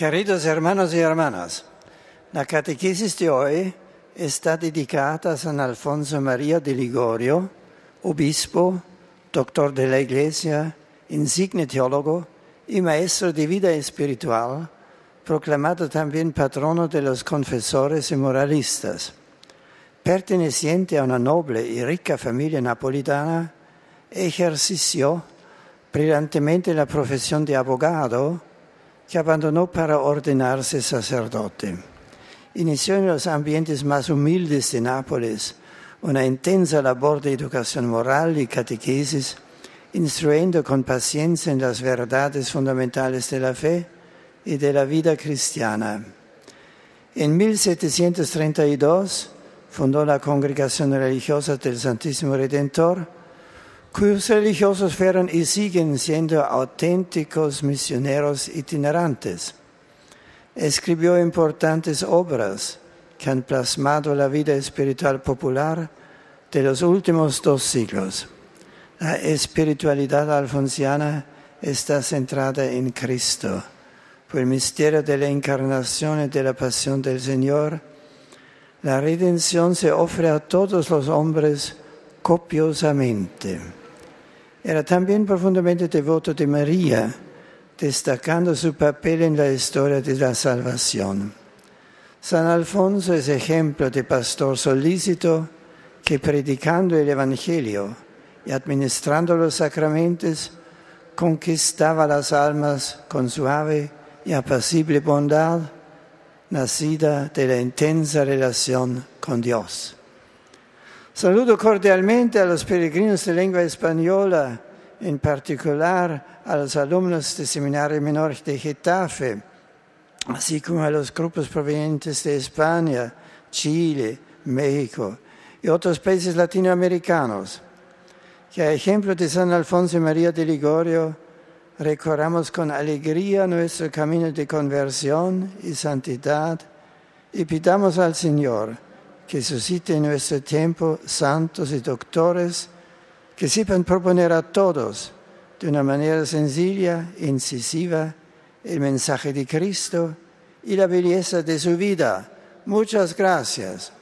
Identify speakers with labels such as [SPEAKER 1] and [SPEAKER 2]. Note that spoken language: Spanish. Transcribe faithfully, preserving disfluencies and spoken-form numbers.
[SPEAKER 1] Queridos hermanos y hermanas, la catequesis de hoy está dedicada a San Alfonso María de Ligorio, obispo, doctor de la Iglesia, insigne teólogo y maestro de vida espiritual, proclamado también patrono de los confesores y moralistas. Perteneciente a una noble y rica familia napolitana, ejerció brillantemente la profesión de abogado, que abandonó para ordenarse sacerdote. Inició en los ambientes más humildes de Nápoles una intensa labor de educación moral y catequesis, instruyendo con paciencia en las verdades fundamentales de la fe y de la vida cristiana. En mil setecientos treinta y dos fundó la Congregación Religiosa del Santísimo Redentor, cuyos religiosos fueron y siguen siendo auténticos misioneros itinerantes. Escribió importantes obras que han plasmado la vida espiritual popular de los últimos dos siglos. La espiritualidad alfonsiana está centrada en Cristo. Por el misterio de la encarnación y de la pasión del Señor, la redención se ofrece a todos los hombres copiosamente. Era también profundamente devoto de María, destacando su papel en la historia de la salvación. San Alfonso es ejemplo de pastor solícito que, predicando el Evangelio y administrando los sacramentos, conquistaba las almas con suave y apacible bondad, nacida de la intensa relación con Dios. Saludo cordialmente a los peregrinos de lengua española, en particular a los alumnos del Seminario Menor de Getafe, así como a los grupos provenientes de España, Chile, México y otros países latinoamericanos, que a ejemplo de San Alfonso María de Ligorio recorramos con alegría nuestro camino de conversión y santidad y pidamos al Señor que suscite en nuestro tiempo santos y doctores que sepan proponer a todos de una manera sencilla e incisiva el mensaje de Cristo y la belleza de su vida. Muchas gracias.